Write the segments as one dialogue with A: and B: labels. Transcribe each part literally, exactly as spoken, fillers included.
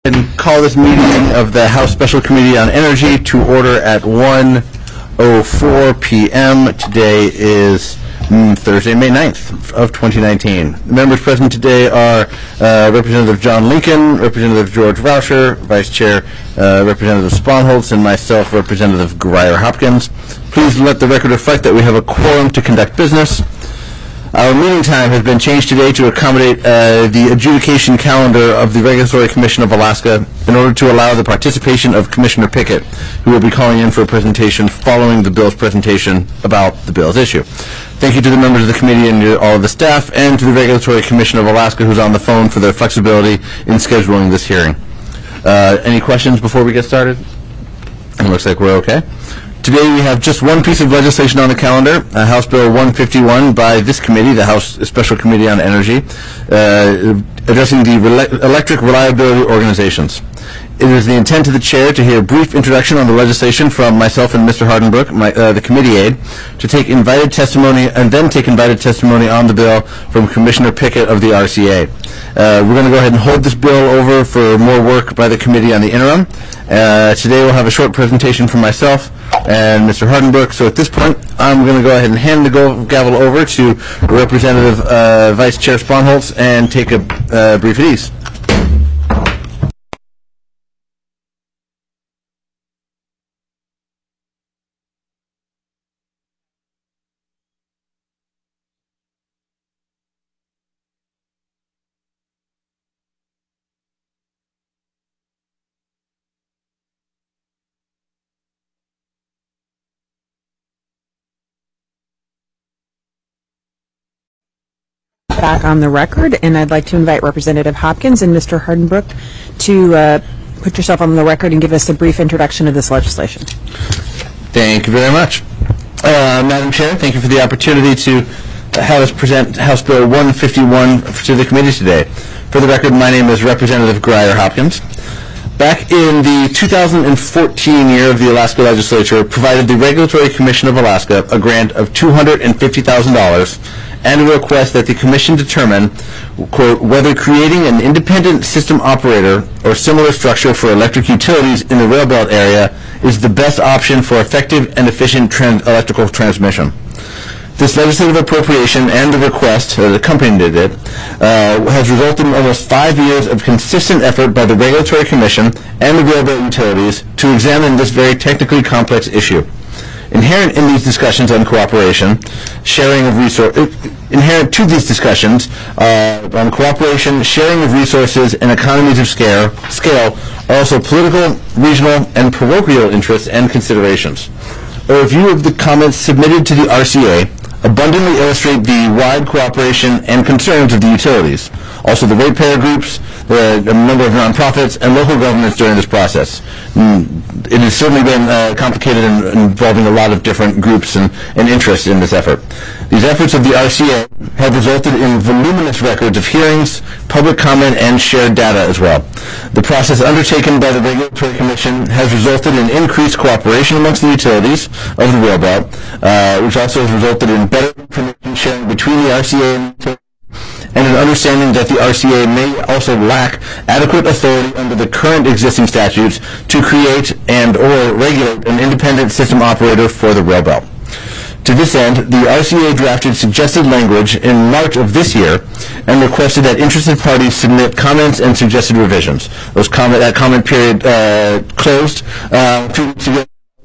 A: ahead and call this meeting of the House Special Committee on Energy to order at one oh four p m Today is mm, Thursday, May ninth of twenty nineteen. The members present today are uh, Representative John Lincoln, Representative George Rauscher, Vice Chair uh, Representative Sponholz, and myself, Representative Grier Hopkins. Please let the record reflect that we have a quorum to conduct business. Our meeting time has been changed today to accommodate uh, the adjudication calendar of the Regulatory Commission of Alaska in order to allow the participation of Commissioner Pickett, who will be calling in for a presentation following the bill's presentation about the bill's issue. Thank you to the members of the committee and to all of the staff, and to the Regulatory Commission of Alaska, who's on the phone, for their flexibility in scheduling this hearing. Uh, any questions before we get started? It looks like we're okay. Today we have just one piece of legislation on the calendar, uh, House Bill one fifty-one by this committee, the House Special Committee on Energy, uh, addressing the rel- electric reliability organizations. It is the intent of the chair to hear a brief introduction on the legislation from myself and Mister Hardenbrook, my, uh, the committee aide, to take invited testimony, and then take invited testimony on the bill from Commissioner Pickett of the R C A. Uh, we're going to go ahead and hold this bill over for more work by the committee on the interim. Uh, today we'll have a short presentation from myself and Mister Hardenbrook. So at this point, I'm going to go ahead and hand the go- gavel over to Representative uh, Vice Chair Sponholz and take a uh, brief at ease.
B: Back on the record, and I'd like to invite Representative Hopkins and Mister Hardenbrook to uh, put yourself on the record and give us a brief introduction of this legislation.
A: Thank you very much. Uh, Madam Chair, thank you for the opportunity to have us present House Bill one fifty-one to the committee today. For the record, my name is Representative Grier Hopkins. Back in the two thousand fourteen year of the Alaska Legislature, provided the Regulatory Commission of Alaska a grant of two hundred fifty thousand dollars and a request that the Commission determine, quote, whether creating an independent system operator or similar structure for electric utilities in the rail belt area is the best option for effective and efficient trans- electrical transmission. This legislative appropriation and the request that accompanied it uh, has resulted in almost five years of consistent effort by the Regulatory Commission and the railroad utilities to examine this very technically complex issue. Inherent in these discussions on cooperation, sharing of resources, inherent to these discussions uh, on cooperation, sharing of resources, and economies of scale, scale are also political, regional, and parochial interests and considerations. A review of the comments submitted to the R C A abundantly illustrate the wide cooperation and concerns of the utilities, also the ratepayer groups, the, the number of nonprofits, and local governments during this process. Mm, it has certainly been uh, complicated and involving a lot of different groups and, and interests in this effort. These efforts of the R C A have resulted in voluminous records of hearings, public comment, and shared data as well. The process undertaken by the Regulatory Commission has resulted in increased cooperation amongst the utilities of the rail belt, uh, which also has resulted in better information sharing between the R C A and the utilities, and an understanding that the R C A may also lack adequate authority under the current existing statutes to create and or regulate an independent system operator for the rail belt. To this end, the R C A drafted suggested language in March of this year and requested that interested parties submit comments and suggested revisions. Those comment, that comment period uh, closed uh, two weeks ago,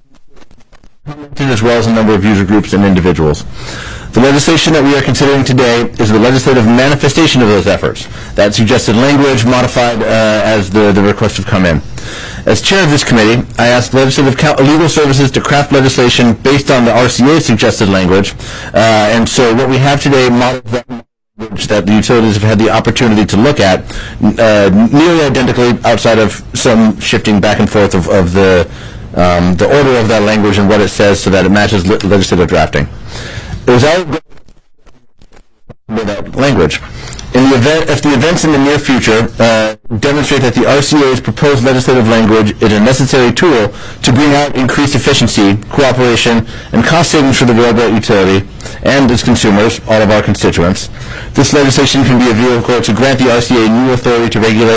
A: as well as a number of user groups and individuals. The legislation that we are considering today is the legislative manifestation of those efforts. That suggested language modified uh, as the, the requests have come in. As chair of this committee, I asked Legislative Legal Services to craft legislation based on the R C A's suggested language, uh, and so what we have today models that language that the utilities have had the opportunity to look at, uh, nearly identically outside of some shifting back and forth of, of the, um, the order of that language and what it says so that it matches le- legislative drafting. It was our goal with that language. In the event, if the events in the near future uh, demonstrate that the R C A's proposed legislative language is a necessary tool to bring out increased efficiency, cooperation, and cost savings for the railroad utility and its consumers, all of our constituents, this legislation can be a vehicle to grant the R C A new authority to regulate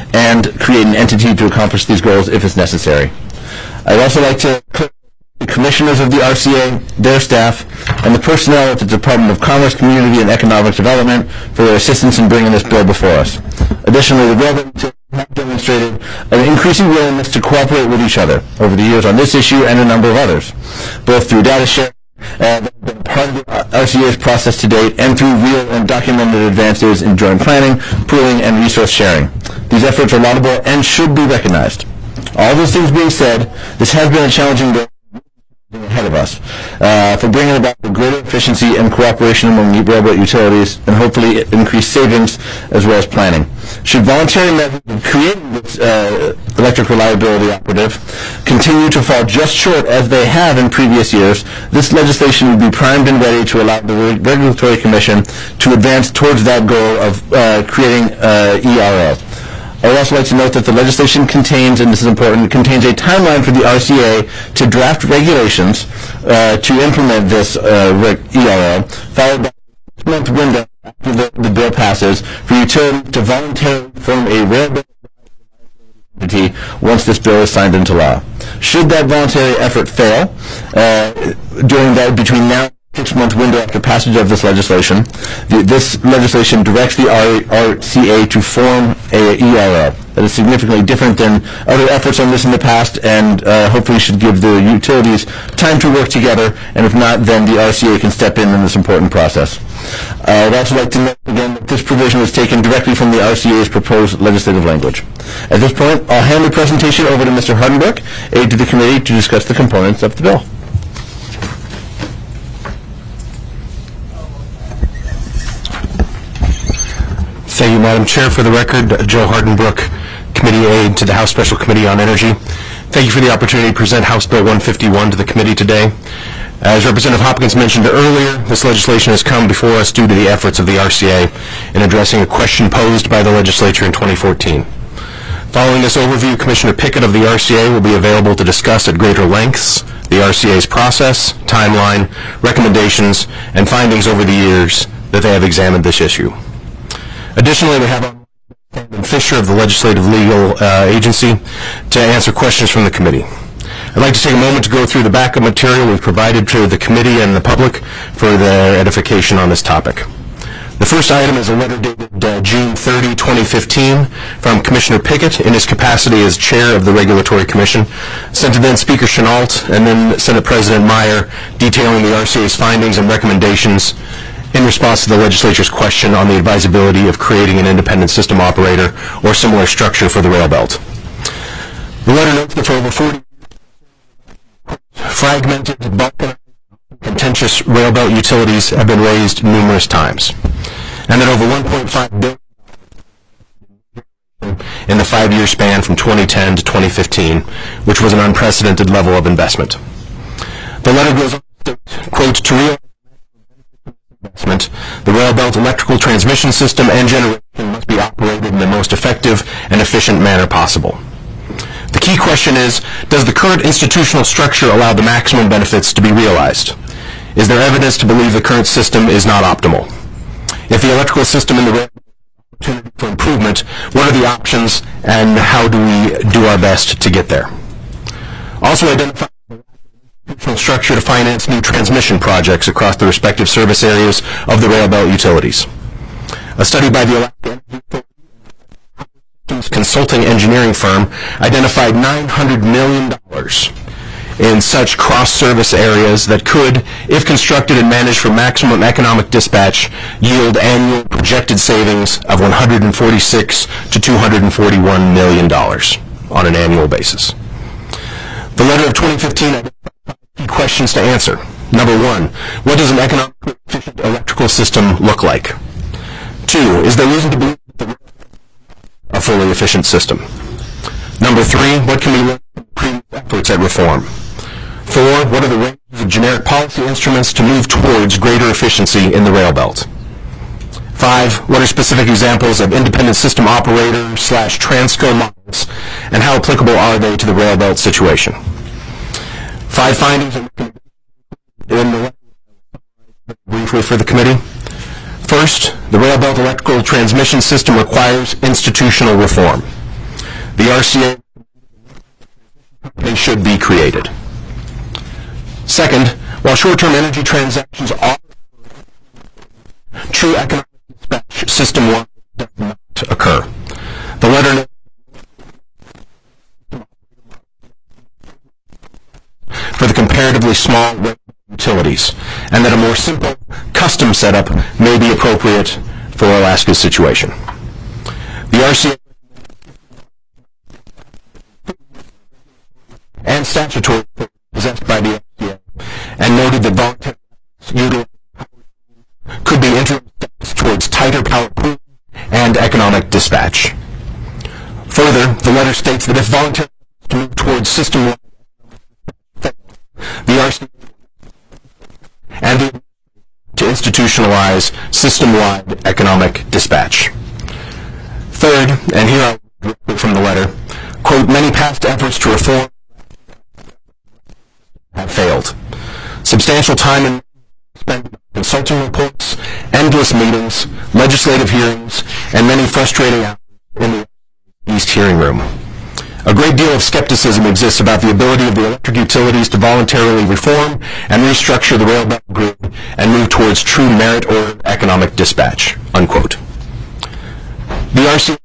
A: and create an entity to accomplish these goals if it's necessary. I'd also like to thank the commissioners of the R C A, their staff, and the personnel at the Department of Commerce, Community, and Economic Development for their assistance in bringing this bill before us. Additionally, the railroad have demonstrated an increasing willingness to cooperate with each other over the years on this issue and a number of others, both through data sharing uh, that have been part of the R C A's process to date and through real and documented advances in joint planning, pooling, and resource sharing. These efforts are laudable and should be recognized. All those things being said, this has been a challenging bill ahead of us uh, for bringing about the greater efficiency and cooperation among railroad utilities and hopefully increased savings as well as planning. Should voluntary measures of creating this uh, electric reliability operative continue to fall just short as they have in previous years, this legislation would be primed and ready to allow the Re- Regulatory Commission to advance towards that goal of uh, creating uh, E R O. I would also like to note that the legislation contains, and this is important, contains a timeline for the R C A to draft regulations uh, to implement this uh, E R O, followed by a six-month window after the, the bill passes for utilities to voluntarily form a railroad entity once this bill is signed into law. Should that voluntary effort fail uh, during that between now and six-month window after passage of this legislation, the, this legislation directs the R C A to form a E R O. That is significantly different than other efforts on this in the past, and uh, hopefully should give the utilities time to work together, and if not, then the R C A can step in in this important process. Uh, I'd also like to note again that this provision was taken directly from the R C A's proposed legislative language. At this point, I'll hand the presentation over to Mister Hardenbrook, aide to the committee, to discuss the components of the bill.
C: Thank you, Madam Chair. For the record, Joe Hardenbrook, Committee Aide to the House Special Committee on Energy. Thank you for the opportunity to present House Bill one fifty-one to the committee today. As Representative Hopkins mentioned earlier, this legislation has come before us due to the efforts of the R C A in addressing a question posed by the legislature in twenty fourteen. Following this overview, Commissioner Pickett of the R C A will be available to discuss at greater lengths the R C A's process, timeline, recommendations, and findings over the years that they have examined this issue. Additionally, we have Brandon Fisher of the Legislative Legal uh, Agency to answer questions from the committee. I'd like to take a moment to go through the backup material we've provided to the committee and the public for their edification on this topic. The first item is a letter dated uh, June thirtieth, twenty fifteen from Commissioner Pickett in his capacity as Chair of the Regulatory Commission, sent to then Speaker Chenault and then Senate President Meyer, detailing the R C A's findings and recommendations in response to the legislature's question on the advisability of creating an independent system operator or similar structure for the rail belt. The letter notes that for over forty fragmented, bulk, contentious rail belt utilities have been raised numerous times, and that over one point five billion dollars in the five-year span from twenty ten to twenty fifteen, which was an unprecedented level of investment. The letter goes on to state, quote, to realize investment, the rail belt electrical transmission system and generation must be operated in the most effective and efficient manner possible. The key question is, does the current institutional structure allow the maximum benefits to be realized? Is there evidence to believe the current system is not optimal? If the electrical system in the rail opportunity for improvement, what are the options and how do we do our best to get there? Also identify structure to finance new transmission projects across the respective service areas of the rail belt utilities. A study by the Alaska consulting engineering firm identified nine hundred million dollars in such cross-service areas that could, if constructed and managed for maximum economic dispatch, yield annual projected savings of one hundred forty-six to two hundred forty-one million dollars on an annual basis. The letter of twenty fifteen identified key questions to answer. Number one, what does an economically efficient electrical system look like? Two, is there reason to believe that the a fully efficient system? Number three, what can we learn from previous efforts at reform? Four, what are the ranges of generic policy instruments to move towards greater efficiency in the rail belt? Five, what are specific examples of independent system operator slash transco models, and how applicable are they to the rail belt situation? Five findings in the briefly for the committee. First, the rail belt electrical transmission system requires institutional reform. the R C A should be created. Second, while short-term energy transactions are true economic dispatch system-wide does not occur. The letter for the comparatively small utilities, and that a more simple custom setup may be appropriate for Alaska's situation. The R C A and statutory possessed by the R C A and noted that voluntary utilization could be interim steps towards tighter power pooling and economic dispatch. Further, the letter states that if voluntary to move towards system-wide, the R C A and the to institutionalize system-wide economic dispatch. Third, and here I'll quote from the letter, quote, many past efforts to reform have failed. Substantial time and spent on consulting reports, endless meetings, legislative hearings, and many frustrating hours in the East hearing room. A great deal of skepticism exists about the ability of the electric utilities to voluntarily reform and restructure the rail belt grid and move towards true merit-oriented economic dispatch, unquote. The R C A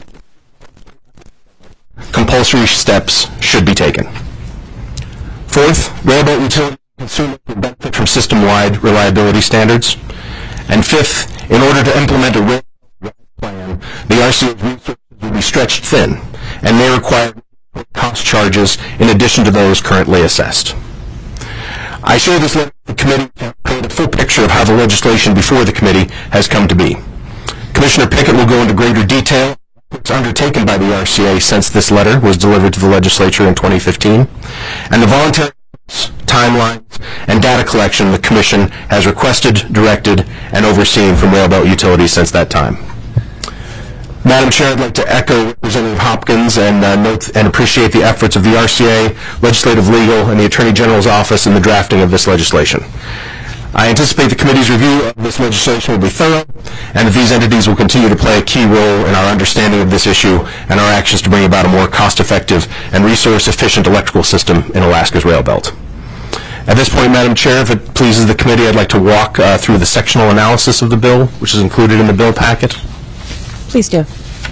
C: compulsory steps should be taken. Fourth, railboat utilities consumers will benefit from system-wide reliability standards. And fifth, in order to implement a railroad plan, the R C A's resources will be stretched thin and may require cost charges in addition to those currently assessed. I share this letter with the committee to create a full picture of how the legislation before the committee has come to be. Commissioner Pickett will go into greater detail efforts undertaken by the R C A since this letter was delivered to the legislature in twenty fifteen, and the voluntary timelines and data collection the Commission has requested, directed, and overseen from railboat utilities since that time. Madam Chair, I'd like to echo Representative Hopkins and uh, note and appreciate the efforts of the R C A, Legislative Legal, and the Attorney General's Office in the drafting of this legislation. I anticipate the committee's review of this legislation will be thorough, and that these entities will continue to play a key role in our understanding of this issue and our actions to bring about a more cost-effective and resource-efficient electrical system in Alaska's rail belt. At this point, Madam Chair, if it pleases the committee, I'd like to walk uh, through the sectional analysis of the bill, which is included in the bill packet.
B: Please do.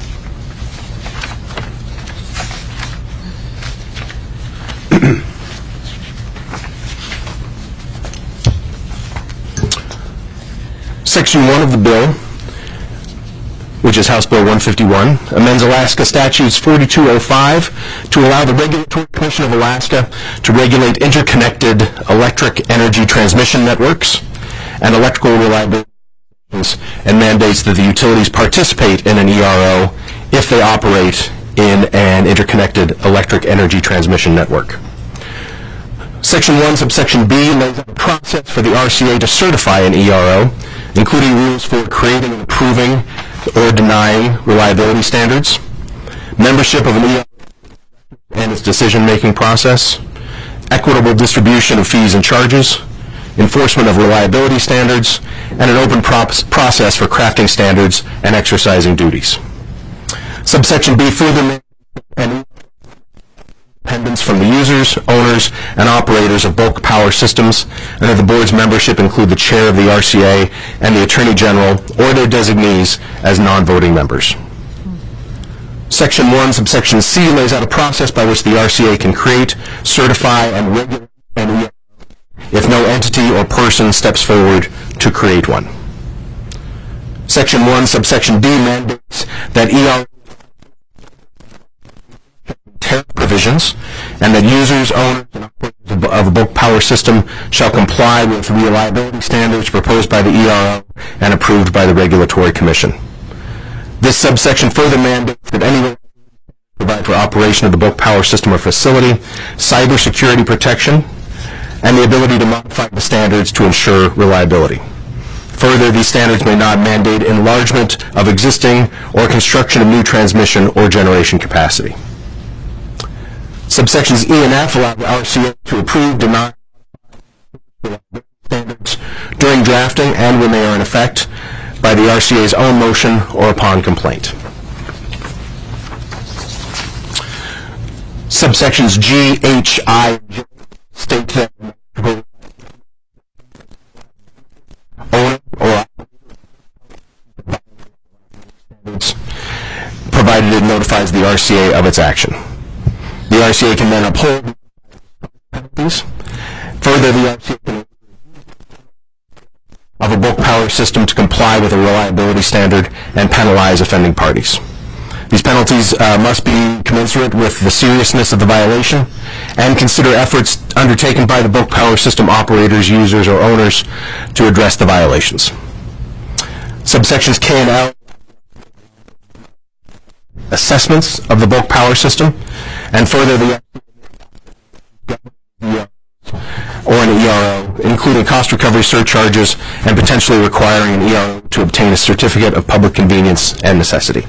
C: Section one of the bill, which is House Bill one fifty-one, amends Alaska Statutes forty-two oh five to allow the Regulatory Commission of Alaska to regulate interconnected electric energy transmission networks and electrical reliability, and mandates that the utilities participate in an E R O if they operate in an interconnected electric energy transmission network. Section one, subsection B, lays out a process for the R C A to certify an E R O, including rules for creating and approving or denying reliability standards, membership of an E R O and its decision-making process, equitable distribution of fees and charges, enforcement of reliability standards, and an open props process for crafting standards and exercising duties. Subsection B further mandates an independence from the users, owners, and operators of bulk power systems, and that the board's membership include the chair of the R C A and the Attorney General or their designees as non-voting members. Section one, subsection C, lays out a process by which the R C A can create, certify, and regulate an E R O if no entity or person steps forward to create one. Section one, subsection D, mandates that E R O tariff provisions, and that users, owners, and operators of a bulk power system shall comply with reliability standards proposed by the E R O and approved by the Regulatory Commission. This subsection further mandates that any provide for operation of the bulk power system or facility, cybersecurity protection, and the ability to modify the standards to ensure reliability. Further, these standards may not mandate enlargement of existing or construction of new transmission or generation capacity. Subsections E and F allow the R C A to approve, deny standards during drafting and when they are in effect by the R C A's own motion or upon complaint. Subsections G, H, I, J state that owner or provided it notifies the R C A of its action. The R C A can then uphold penalties. Further, the R C A can of a bulk power system to comply with a reliability standard and penalize offending parties. These penalties uh, must be commensurate with the seriousness of the violation and consider efforts undertaken by the bulk power system operators, users, or owners to address the violations. Subsections K and L assessments of the bulk power system, and further the or an E R O, including cost recovery surcharges and potentially requiring an E R O to obtain a certificate of public convenience and necessity.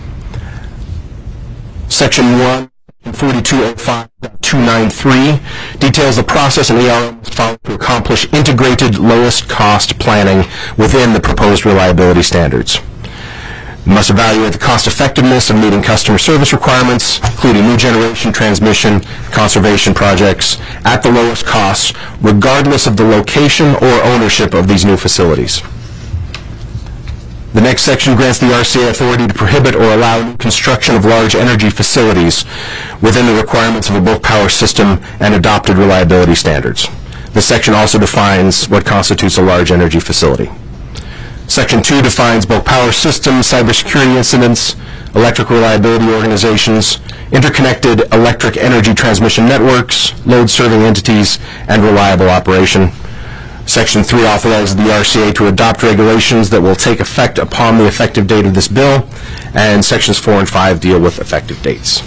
C: Section one, forty-two oh five point two nine three details the process an E R O must follow to accomplish integrated lowest cost planning within the proposed reliability standards. You must evaluate the cost effectiveness of meeting customer service requirements, including new generation, transmission, conservation projects, at the lowest costs, regardless of the location or ownership of these new facilities. The next section grants the R C A authority to prohibit or allow new construction of large energy facilities within the requirements of a bulk power system and adopted reliability standards. This section also defines what constitutes a large energy facility. Section two defines bulk power systems, cybersecurity incidents, electric reliability organizations, interconnected electric energy transmission networks, load-serving entities, and reliable operation. Section three authorizes the R C A to adopt regulations that will take effect upon the effective date of this bill, and Sections four and five deal with effective dates.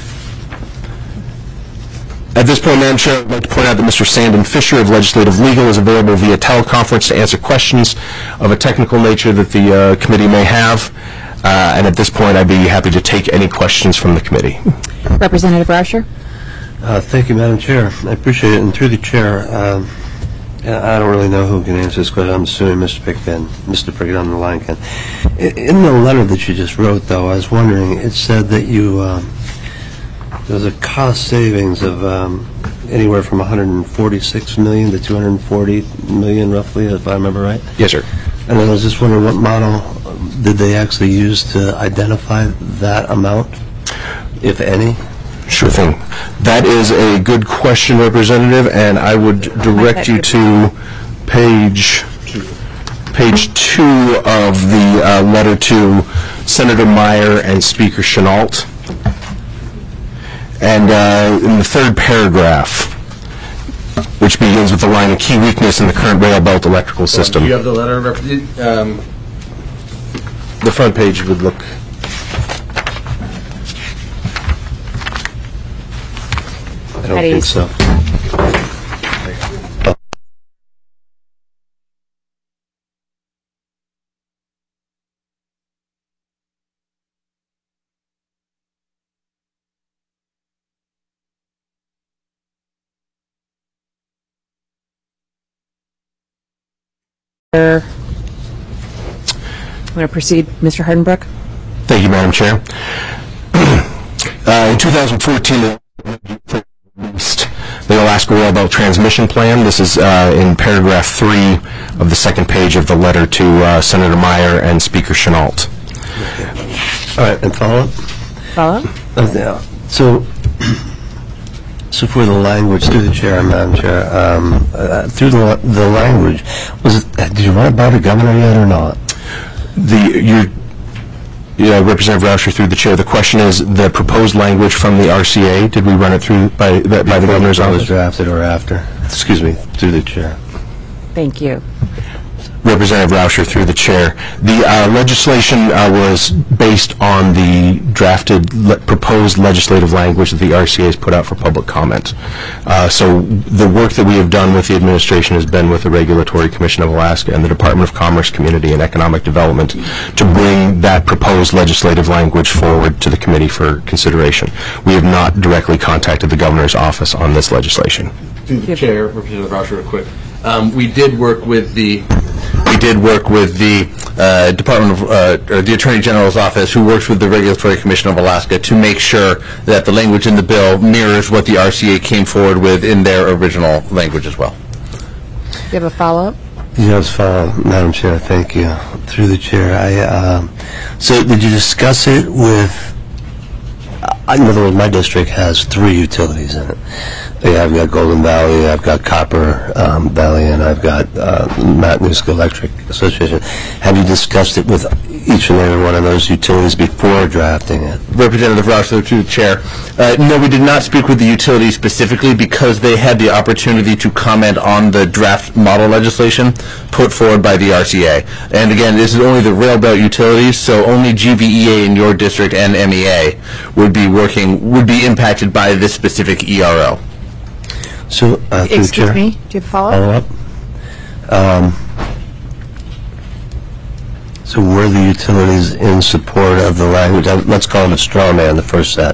C: At this point, Madam Chair, I'd like to point out that Mister Sandon Fisher of Legislative Legal is available via teleconference to answer questions of a technical nature that the uh, committee may have. Uh, and at this point, I'd be happy to take any questions from the committee.
B: Representative Rauscher.
D: Uh, thank you, Madam Chair. I appreciate it. And through the chair, um, I don't really know who can answer this question. I'm assuming Mister Pick can. Mister Pickett on the line can. In the letter that you just wrote, though, I was wondering, it said that you... Um, There's a cost savings of um, anywhere from one hundred forty-six million dollars to two hundred forty million dollars, roughly, if I remember right.
C: Yes, sir.
D: And I was just wondering, what model did they actually use to identify that amount, if any?
C: Sure thing. That is a good question, Representative, and I would direct you to page page two of the uh, letter to Senator Meyer and Speaker Chenault. And uh, in the third paragraph, which begins with the line, a key weakness in the current rail belt electrical system.
A: Do you have the letter? Um,
C: the front page would look...
D: I don't think so.
B: I'm going to proceed, Mister Hardenbrook.
C: Thank you, Madam Chair. uh, in two thousand fourteen, they released the Alaska Rail Belt Transmission Plan. This is uh, in paragraph three of the second page of the letter to uh, Senator Meyer and Speaker Chenault.
D: All right, and follow up?
B: Follow up?
D: Uh, yeah. So, so for the language, through the chair, Madam Chair, um, uh, through the the language, was it? Did you run it by the governor yet or not?
C: The your yeah, Representative Rauscher, through the chair. The question is the proposed language from the R C A. Did we run it through by by, by the governor's office?
D: Was drafted or after? Excuse me, through the chair.
B: Thank you.
C: Representative Rauscher, through the chair. The uh, legislation uh, was based on the drafted le proposed legislative language that the R C A has put out for public comment. Uh, so the work that we have done with the administration has been with the Regulatory Commission of Alaska and the Department of Commerce, Community, and Economic Development to bring that proposed legislative language forward to the committee for consideration. We have not directly contacted the governor's office on this legislation.
A: Through the chair, Representative Rauscher, real quick. Um, we did work with the we did work with the uh, Department of, uh, or the Attorney General's office, who works with the Regulatory Commission of Alaska, to make sure that the language in the bill mirrors what the R C A came forward with in their original language as well.
B: Do you have a follow-up?
D: Yes, fine, Madam Chair, thank you. Through the chair, I, um, so did you discuss it with, uh, in other words, my district has three utilities in it. Yeah, I've got Golden Valley, I've got Copper um, Valley, and I've got uh, Matanuska Electric Association. Have you discussed it with each and every one of those utilities before drafting it?
A: Representative Roushler, to the chair. Uh, no, we did not speak with the utilities specifically because they had the opportunity to comment on the draft model legislation put forward by the R C A. And again, this is only the rail belt utilities, so only G V E A in your district and M E A would be working, would be impacted by this specific E R O.
D: So, uh, through the
B: Excuse
D: chair,
B: me, do you have a follow-up?
D: follow-up. Um, so were the utilities in support of the language? uh, Let's call it a straw man, the first set.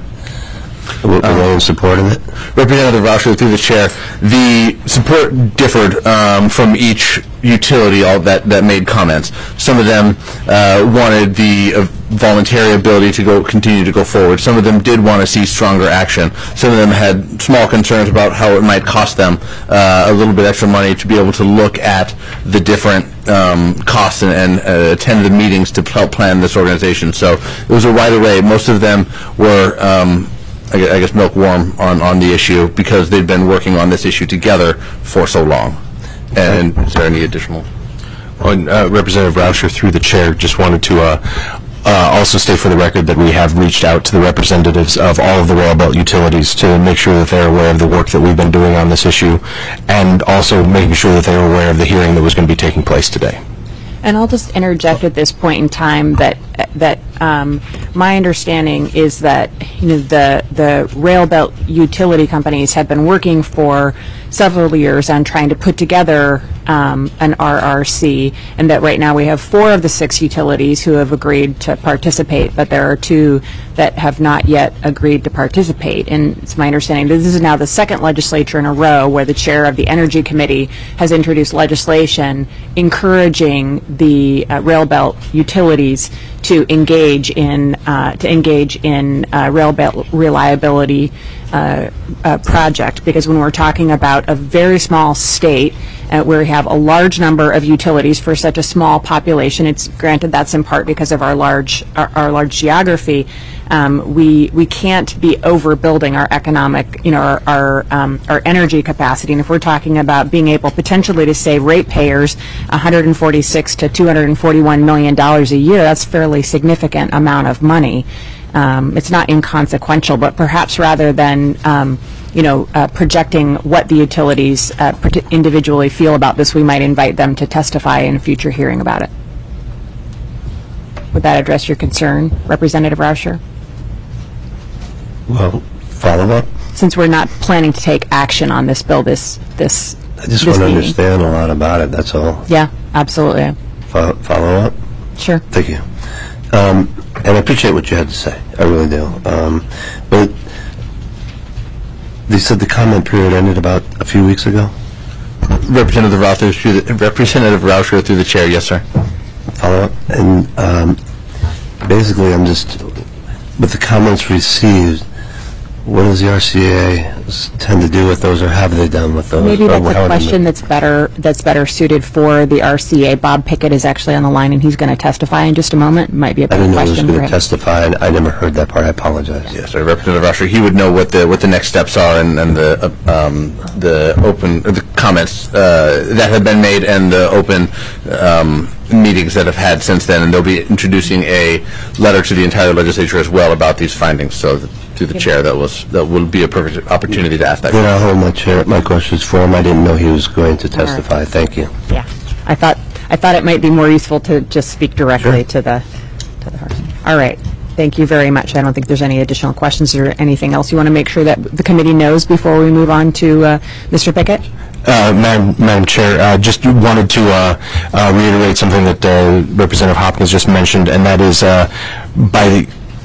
D: Were they in support of it?
A: Representative Roushler, through the chair, the support differed um, from each utility all that, that made comments. Some of them uh, wanted the uh, voluntary ability to go continue to go forward. Some of them did want to see stronger action. Some of them had small concerns about how it might cost them uh, a little bit extra money to be able to look at the different um, costs and, and uh, attend the meetings to help plan this organization. So it was a wide array. Most of them were um, I gue- I guess milk warm on, on the issue because they've been working on this issue together for so long. And is there any additional?
C: Well, uh, Representative Roushler, through the chair, just wanted to uh, uh, also state for the record that we have reached out to the representatives of all of the rail belt utilities to make sure that they're aware of the work that we've been doing on this issue, and also making sure that they're aware of the hearing that was going to be taking place today.
B: And I'll just interject at this point in time that that um, my understanding is that you know the the rail belt utility companies have been working for several years on trying to put together um, an R R C, and that right now we have four of the six utilities who have agreed to participate, but there are two that have not yet agreed to participate. And it's my understanding that this is now the second legislature in a row where the chair of the Energy Committee has introduced legislation encouraging the uh, rail belt utilities to engage in uh, to engage in uh, rail belt reliability uh, uh, project, because when we're talking about a very small state uh, where we have a large number of utilities for such a small population, it's granted that's in part because of our large our, our large geography. Um, we we can't be overbuilding our economic, you know, our our, um, our energy capacity. And if we're talking about being able potentially to save ratepayers one hundred forty-six to two hundred forty-one million dollars a year, that's a fairly significant amount of money. Um, it's not inconsequential, but perhaps rather than um, you know uh, projecting what the utilities uh, individually feel about this, we might invite them to testify in a future hearing about it. Would that address your concern, Representative Roushler?
D: Well, follow-up?
B: Since we're not planning to take action on this bill this this
D: I just
B: this
D: want to
B: meeting.
D: understand a lot about it, that's all.
B: Yeah, absolutely.
D: Fo- Follow-up?
B: Sure.
D: Thank you. Um, and I appreciate what you had to say. I really do. Um, but they said the comment period ended about a few weeks ago?
A: Representative Roushler, through the, Representative Roushler, through the chair. Yes, sir.
D: Follow-up? And um, basically, I'm just, with the comments received, what does the R C A s- tend to do with those, or have they done with those?
B: Maybe
D: Or
B: that's
D: how
B: a
D: have they
B: question
D: been-
B: that's better that's better suited for the R C A. Bob Pickett is actually on the line, and he's going to testify in just a moment. Might be a
D: I
B: better
D: didn't know he was
B: question
D: going
B: for
D: to
B: him.
D: testify, and I never heard that part. I apologize.
A: Yes, sir. Representative Roushler, he would know what the what the next steps are and, and the uh, um, the open or the comments uh, that have been made and the open um, meetings that have had since then, and they'll be introducing a letter to the entire legislature as well about these findings. So, th- through the chair, that was that will be a perfect opportunity to ask that.
D: Then I'll hold my chair, my questions for him. I didn't know he was going to testify. Thank you.
B: Yeah, I thought I thought it might be more useful to just speak directly to the to the heart. All right. Thank you very much. I don't think there's any additional questions or anything else you want to make sure that the committee knows before we move on to uh, Mister Pickett.
C: Uh, Madam, Madam Chair, uh, just wanted to uh, uh, reiterate something that uh, Representative Hopkins just mentioned, and that is uh, by the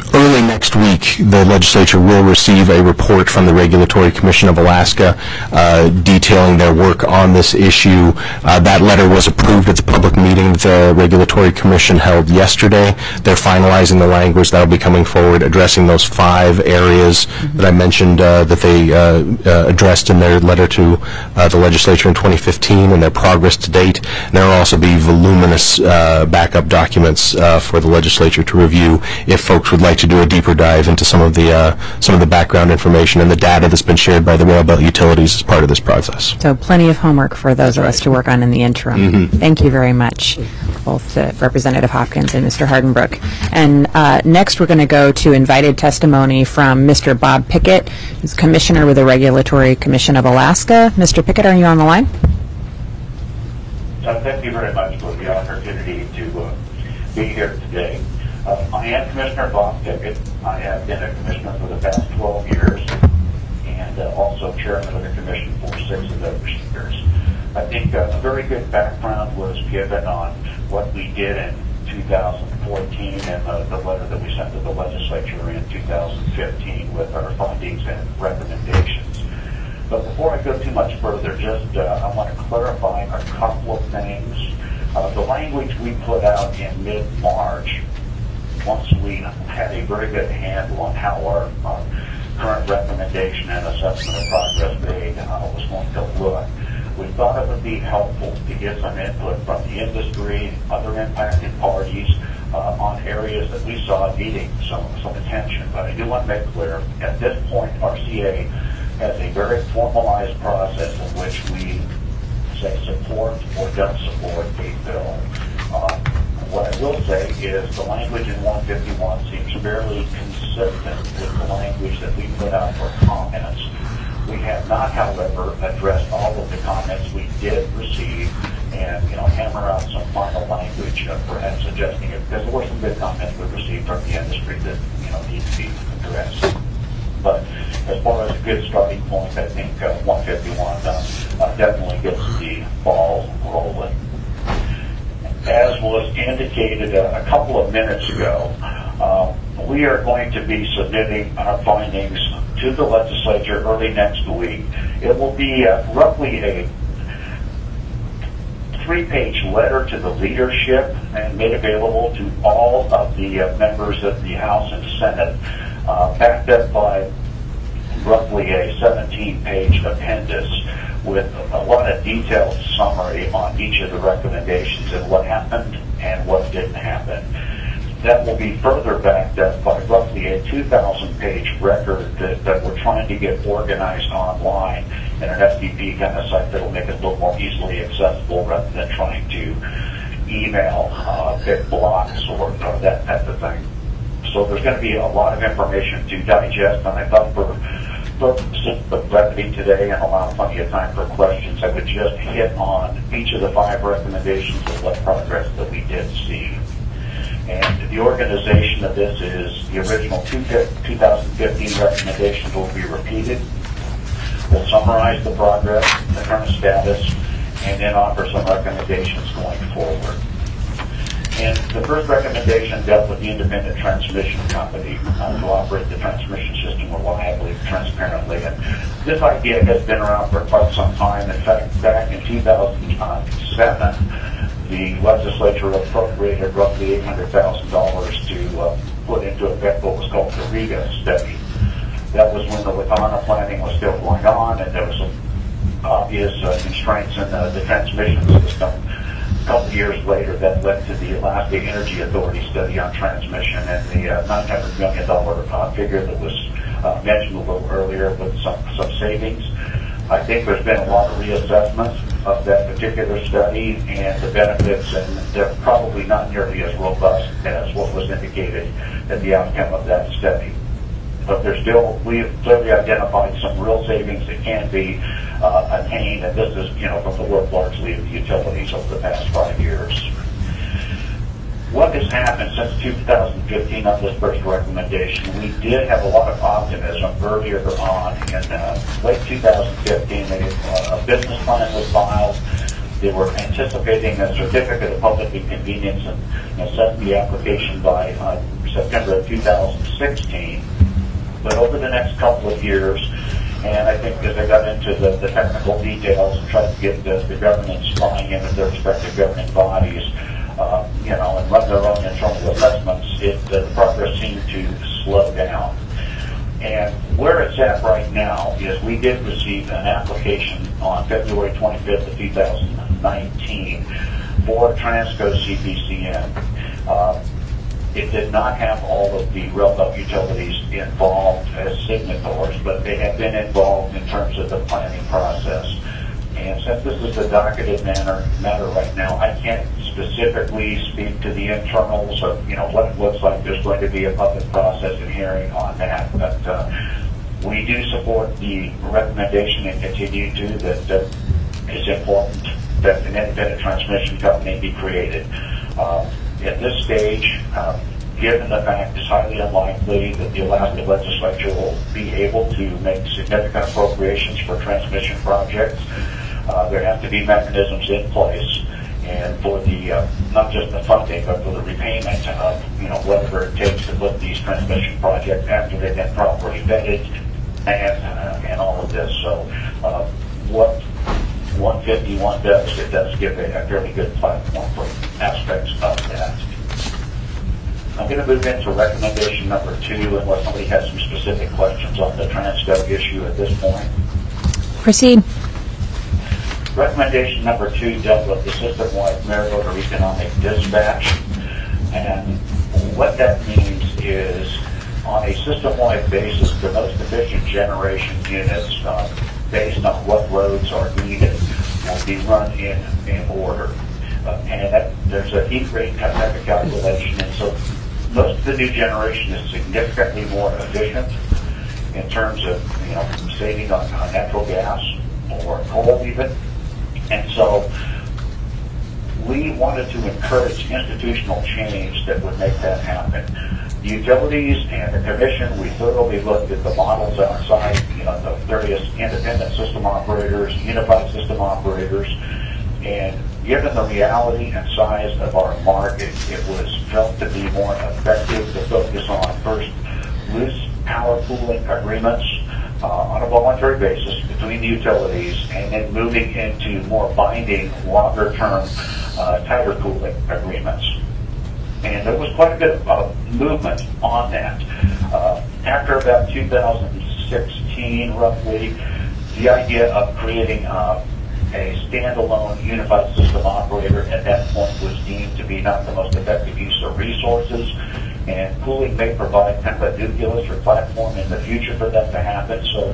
C: Early next week, the legislature will receive a report from the Regulatory Commission of Alaska uh, detailing their work on this issue. Uh, that letter was approved at the public meeting the Regulatory Commission held yesterday. They're finalizing the language that will be coming forward, addressing those five areas mm-hmm. that I mentioned uh, that they uh, uh, addressed in their letter to uh, the legislature in twenty fifteen and their progress to date. And there will also be voluminous uh, backup documents uh, for the legislature to review if folks would like to do a deeper dive into some of the uh, some of the background information and the data that's been shared by the Rail Belt Utilities as part of this process.
B: So plenty of homework for those that's of right. us to work on in the interim. Mm-hmm. Thank you very much, both to Representative Hopkins and Mister Hardenbrook. And uh, next we're going to go to invited testimony from Mister Bob Pickett, who's Commissioner with the Regulatory Commission of Alaska. Mister Pickett, are you on the line?
E: Uh, thank you very much for the opportunity to uh, be here today. Uh, I am Commissioner Bob Pickett. I have been a commissioner for the past twelve years and uh, also chairman of the commission for six of those years. I think uh, a very good background was given on what we did in two thousand fourteen and uh, the letter that we sent to the legislature in two thousand fifteen with our findings and recommendations. But before I go too much further, just uh, I want to clarify a couple of things. Uh, the language we put out in mid-March, once we had a very good handle on how our uh, current recommendation and assessment of progress made uh, was going to look, we thought it would be helpful to get some input from the industry, other impacted parties uh, on areas that we saw needing some, some attention. But I do want to make clear, at this point, our C A has a very formalized process in which we say support or don't support a bill. Uh, What I will say is the language in one fifty-one seems fairly consistent with the language that we put out for comments. We have not, however, addressed all of the comments we did receive and, you know, hammer out some final language, uh, perhaps suggesting it, because there were some good comments we received from the industry that, you know, need to be addressed. But as far as a good starting point, I think uh, one fifty-one uh, uh, definitely gets the ball rolling. As was indicated a, a couple of minutes ago, uh, we are going to be submitting our findings to the legislature early next week. It will be uh, roughly a three-page letter to the leadership and made available to all of the uh, members of the House and Senate, uh, backed up by roughly a seventeen-page appendix with a lot of detailed summary on each of the recommendations and what happened and what didn't happen. That will be further backed up by roughly a two thousand page record that, that we're trying to get organized online in an F T P kind of site that will make it a little more easily accessible rather than trying to email uh, big blocks or, or that type of thing. So there's going to be a lot of information to digest, and I thought for purposes of brevity today and allow plenty of time for questions, I would just hit on each of the five recommendations of what progress that we did see. And the organization of this is the original two thousand fifteen recommendations will be repeated. We'll summarize the progress, the current status, and then offer some recommendations going forward. And the first recommendation dealt with the independent transmission company uh, to operate the transmission system reliably, transparently. And this idea has been around for quite some time. In fact, back in two thousand seven, the legislature appropriated roughly eight hundred thousand dollars to uh, put into effect what was called the RIGA study. That was when the Lacana planning was still going on, and there was some obvious uh, constraints in uh, the transmission system. A couple years later, that led to the Alaska Energy Authority study on transmission and the uh, nine hundred million dollars uh, figure that was uh, mentioned a little earlier with some, some savings. I think there's been a lot of reassessments of that particular study and the benefits, and they're probably not nearly as robust as what was indicated at the outcome of that study. But there's still, we've clearly identified some real savings that can be uh, attained, and this is, you know, from the work largely of the utilities over the past five years. What has happened since two thousand fifteen on this first recommendation? We did have a lot of optimism earlier on. In uh, late two thousand fifteen, they, uh, a business plan was filed. They were anticipating a certificate of public inconvenience and necessity application by uh, September of two thousand sixteen. But over the next couple of years, and I think as I got into the, the technical details and tried to get the, the governance buy-in of their respective governing bodies, uh, you know, and run their own internal assessments, it, uh, the progress seemed to slow down. And where it's at right now is we did receive an application on February twenty-fifth of two thousand nineteen for Transco C P C N. Uh, it did not have all of the rail belt utilities involved as signatories, but they have been involved in terms of the planning process. And since this is a docketed matter, matter right now, I can't specifically speak to the internals of, you know, what it looks like. There's going to be a public process and hearing on that. But uh, we do support the recommendation and continue to that uh, it's important that an independent transmission company be created. Uh, at this stage, uh, given the fact it's highly unlikely that the Alaska legislature will be able to make significant appropriations for transmission projects, Uh, there have to be mechanisms in place, and for the uh, not just the funding, but for the repayment of, you know, whatever it takes to put these transmission projects after they've been properly vetted and uh, and all of this. So, uh, what one fifty-one does, it does give a, a fairly good platform for aspects of that. I'm going to move into recommendation number two, unless somebody has some specific questions on the Transco issue at this point.
B: Proceed.
E: Recommendation number two dealt with the system-wide merit order economic dispatch, and what that means is, on a system-wide basis, the most efficient generation units, uh, based on what roads are needed, will be run in, in order. Uh, and that, there's a heat rate method calculation, and so most of the new generation is significantly more efficient in terms of, you know, saving on, on natural gas or coal even. And so we wanted to encourage institutional change that would make that happen. The utilities and the commission, we thoroughly looked at the models outside, you know, the various independent system operators, unified system operators, and given the reality and size of our market, it was felt to be more effective to focus on first loose power pooling agreements Uh, on a voluntary basis between the utilities, and then moving into more binding, longer-term, uh, tighter pooling agreements. And there was quite a bit of uh, movement on that. Uh, after about two thousand sixteen, roughly, the idea of creating uh, a standalone unified system operator at that point was deemed to be not the most effective use of resources. And pooling may provide kind of a nucleus or platform in the future for that to happen. So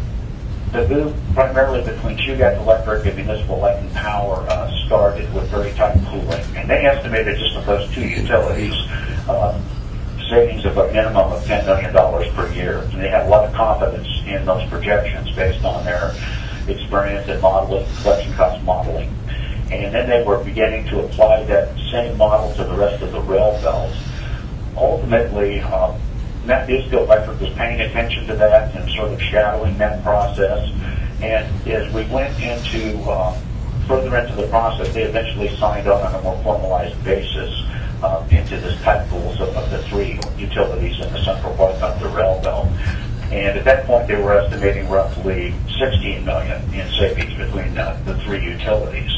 E: the move primarily between Chugach Electric and Municipal Light and Power uh, started with very tight pooling. And they estimated just of those two utilities uh, savings of a minimum of ten million dollars per year. And they had a lot of confidence in those projections based on their experience in modeling, production cost modeling. And then they were beginning to apply that same model to the rest of the rail belts. Ultimately, um, NetNewsco Electric was paying attention to that and sort of shadowing that process. And as we went into uh, further into the process, they eventually signed on on a more formalized basis uh, into this tight pools of, of the three utilities in the central part of the rail belt. And at that point, they were estimating roughly sixteen million dollars in savings between uh, the three utilities.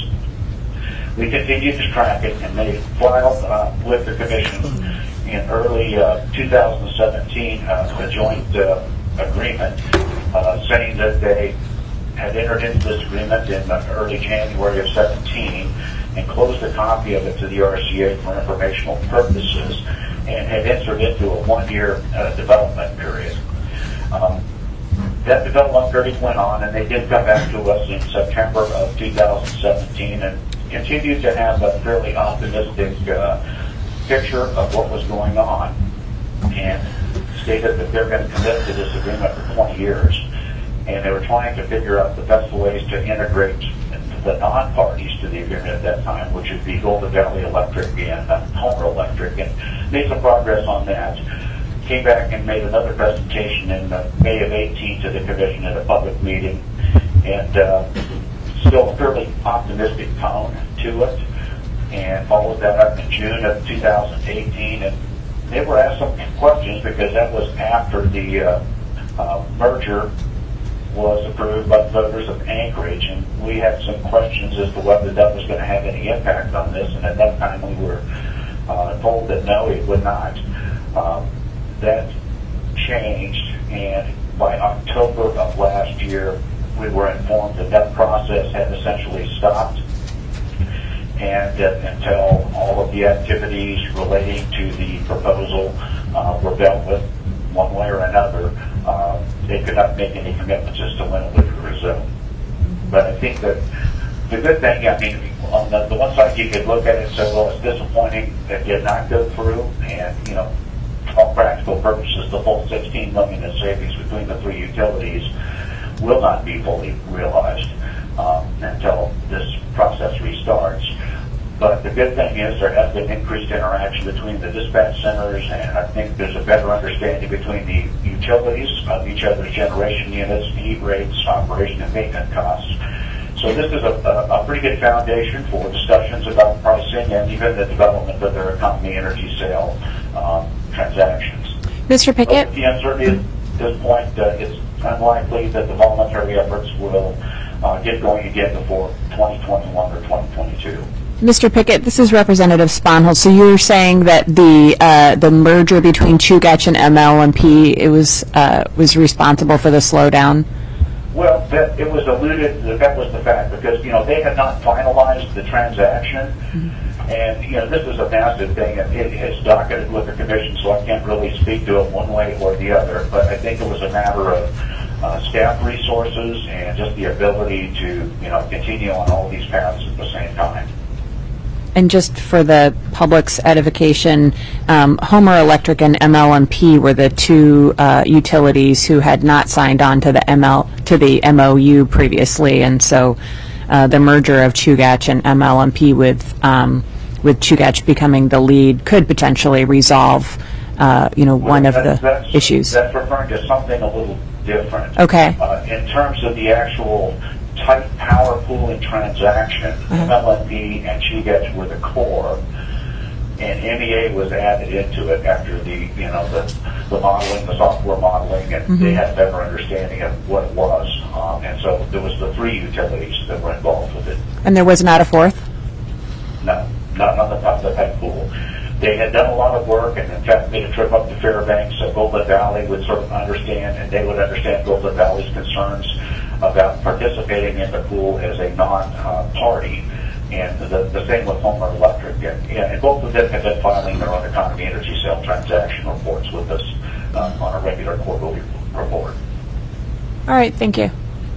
E: We continued to track it, and they filed uh, with the commission in early uh, two thousand seventeen uh, a joint uh, agreement uh, saying that they had entered into this agreement in uh, early January of seventeen and closed a copy of it to the R C A for informational purposes, and had entered into a one-year uh, development period. Um, that development period went on, and they did come back to us in September of two thousand seventeen and continued to have a fairly optimistic uh, picture of what was going on, and stated that they're going to commit to this agreement for twenty years. And they were trying to figure out the best ways to integrate the non-parties to the agreement at that time, which would be Golden Valley Electric and uh, Homer Electric, and made some progress on that. Came back and made another presentation in uh, May of eighteen to the commission at a public meeting, and uh, still a fairly optimistic tone to it, and followed that up in June of two thousand eighteen, and they were asked some questions because that was after the uh, uh, merger was approved by the voters of Anchorage, and we had some questions as to whether that was going to have any impact on this, and at that time we were uh, told that no, it would not. Um, that changed, and by October of last year, we were informed that that process had essentially stopped, and that until all of the activities relating to the proposal uh, were dealt with one way or another, uh, they could not make any commitments as to when it would resume. But I think that the good thing, I mean, on the, the one side you could look at it and say, well, it's disappointing that it did not go through, and, you know, all practical purposes, the full sixteen million dollars in savings between the three utilities will not be fully realized um, until this process restarts. But the good thing is there has been increased interaction between the dispatch centers, and I think there's a better understanding between the utilities of each other's generation units, heat rates, operation and maintenance costs. So this is a, a, a pretty good foundation for discussions about pricing and even the development of their economy energy sale um, transactions.
B: Mister Pickett?
E: But the uncertainty at this point, uh, it's unlikely that the voluntary efforts will uh, get going again before twenty twenty-one or twenty twenty-two.
B: Mister Pickett, this is Representative Sponholz. So you're saying that the uh, the merger between Chugach and M L M P it was uh, was responsible for the slowdown?
E: Well, that, it was alluded that that was the fact because, you know, they had not finalized the transaction. Mm-hmm. And, you know, this is a massive thing, and it is docketed with the commission, so I can't really speak to it one way or the other. But I think it was a matter of uh, staff resources and just the ability to, you know, continue on all these paths at the same time.
B: And just for the public's edification, um, Homer Electric and M L M P were the two uh, utilities who had not signed on to the M L to the M O U previously, and so uh, the merger of Chugach and M L M P with um, with Chugach becoming the lead could potentially resolve, uh, you know,
E: Well,
B: one of
E: that,
B: the
E: that's,
B: issues.
E: That's referring to something a little different.
B: Okay.
E: Uh, in terms of the actual tight power pooling transaction,
B: Uh-huh.
E: M L M P and Chugach were the core, and M E A was added into it after the, you know, the, the modeling, the software modeling, and
B: Mm-hmm.
E: they had a better understanding of what it was. Um, and so there was the three utilities that were involved with it.
B: And there was not a fourth?
E: No, not on the top of the pet pool. They had done a lot of work, and in fact made a trip up to Fairbanks, so Golden Valley would sort of understand, and they would understand Golden Valley's concerns about participating in the pool as a non-party. And the, the same with Homer Electric. And, and both of them have been filing their own economy energy sale transaction reports with us um, on a regular quarterly report.
B: All right, thank you.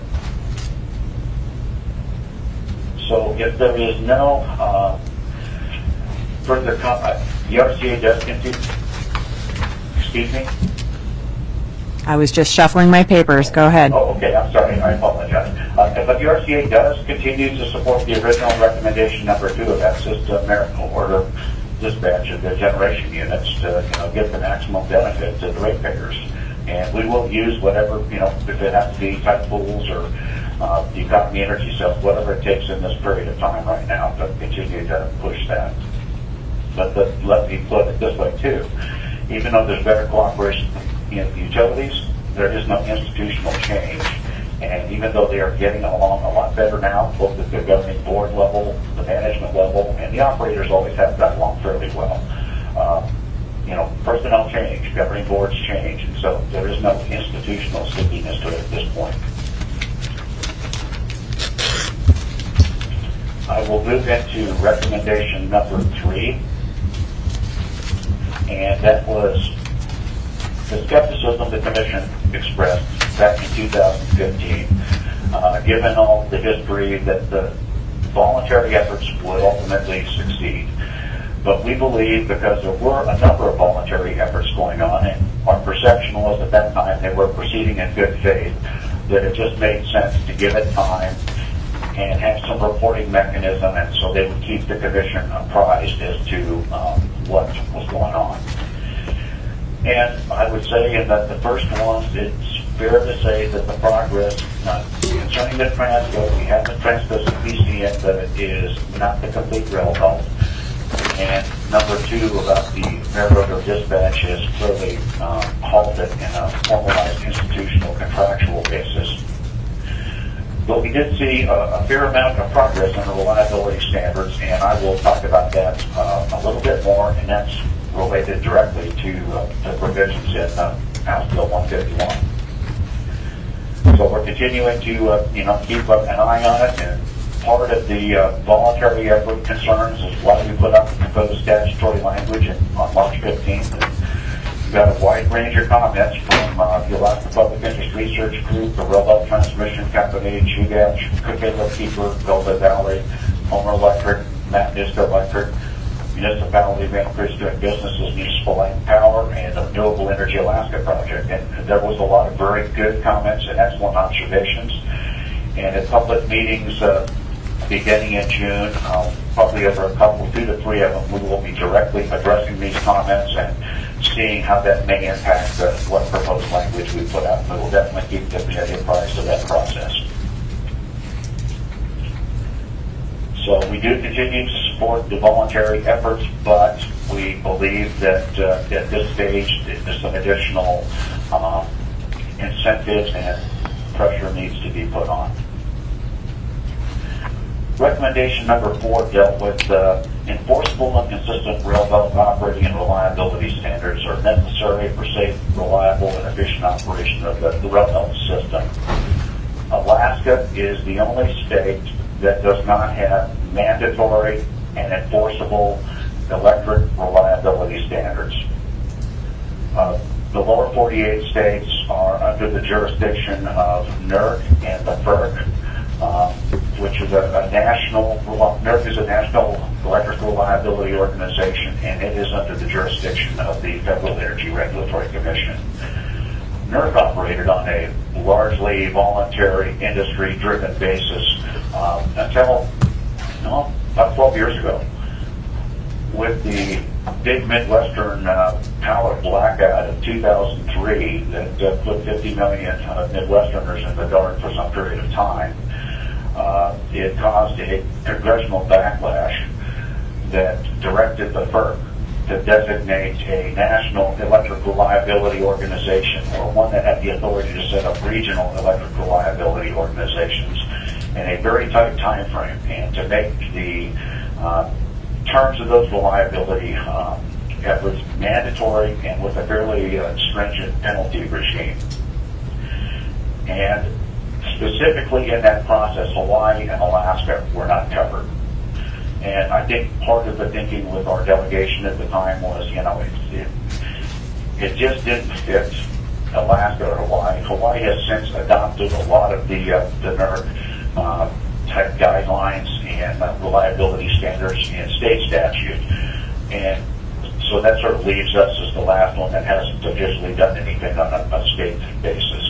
E: So if there is no uh, further comment, the R C A does continue. Excuse me?
B: I was just shuffling my papers. Go ahead.
E: Oh, okay, I'm sorry, I apologize. Uh, but the R C A does continue to support the original recommendation number two of that system merit order dispatch of the generation units to, you know, get the maximum benefit to the ratepayers. And we will use whatever, you know, if it has to be type pools or uh, the economy energy cells, whatever it takes in this period of time right now to continue to push that. But the, let me put it this way too. Even though there's better cooperation in the utilities, there is no institutional change. And even though they are getting along a lot better now, both at the governing board level, the management level, and the operators always have got along fairly well. Uh, you know, personnel change, governing boards change, and so there is no institutional stickiness to it at this point. I will move into recommendation number three, and that was the skepticism the Commission expressed back in two thousand fifteen, uh, given all the history that the voluntary efforts would ultimately succeed. But we believe, because there were a number of voluntary efforts going on, and our perception was at that time they were proceeding in good faith, that it just made sense to give it time and have some reporting mechanism, and so they would keep the Commission apprised as to um, what was going on. And I would say in that the first one, it's fair to say that the progress uh, concerning the Transco, we have the Transco C P C in, but it is not the complete rail health. And number two about the Marigold dispatch is clearly uh, halted in a formalized institutional contractual basis. But we did see a, a fair amount of progress on the reliability standards, and I will talk about that uh, a little bit more, and that's related directly to uh, the provisions in uh, House Bill one fifty-one. So we're continuing to, uh, you know, keep an eye on it, and part of the uh, voluntary effort concerns is why we put up the proposed statutory language in, on March fifteenth. We've got a wide range of comments from uh, the Alaska Public Interest Research Group, the Railbelt Transmission Company, Chugach, Cookeville Keeper, Velvet Valley, Homer Electric, Matt Niska Electric, Municipality of Anchorage Doing Businesses, Municipal Light and Power, and the Renewable Energy Alaska Project. And there was a lot of very good comments and excellent observations. And at public meetings uh, beginning in June, uh, probably over a couple, two to three of them, we will be directly addressing these comments and seeing how that may impact uh, what proposed language we put out. We will definitely keep the community apprised of that process. So we do continue to support the voluntary efforts, but we believe that uh, at this stage there's some additional uh, incentives and pressure needs to be put on. Recommendation number four dealt with uh, enforceable and consistent railbelt operating and reliability standards are necessary for safe, reliable, and efficient operation of the, the railbelt system. Alaska is the only state that does not have mandatory and enforceable electric reliability standards. Uh, the lower forty-eight states are under the jurisdiction of NERC and the FERC, uh, which is a, a national, NERC is a national electric reliability organization, and it is under the jurisdiction of the Federal Energy Regulatory Commission. NERC operated on a largely voluntary, industry-driven basis um, until no, about twelve years ago, with the big Midwestern uh, power blackout of two thousand three that uh, put fifty million uh, Midwesterners in the dark for some period of time. Uh, it caused a congressional backlash that directed the FERC to designate a national electric reliability organization, or one that had the authority to set up regional electric reliability organizations in a very tight time frame, and to make the uh, terms of those reliability um, efforts mandatory and with a fairly uh, stringent penalty regime. And specifically in that process, Hawaii and Alaska were not covered. And I think part of the thinking with our delegation at the time was, you know, it, it, it just didn't fit Alaska or Hawaii. Hawaii has since adopted a lot of the, uh, the NERC uh, type guidelines and uh, reliability standards in state statute. And so that sort of leaves us as the last one that hasn't officially done anything on a, a state basis.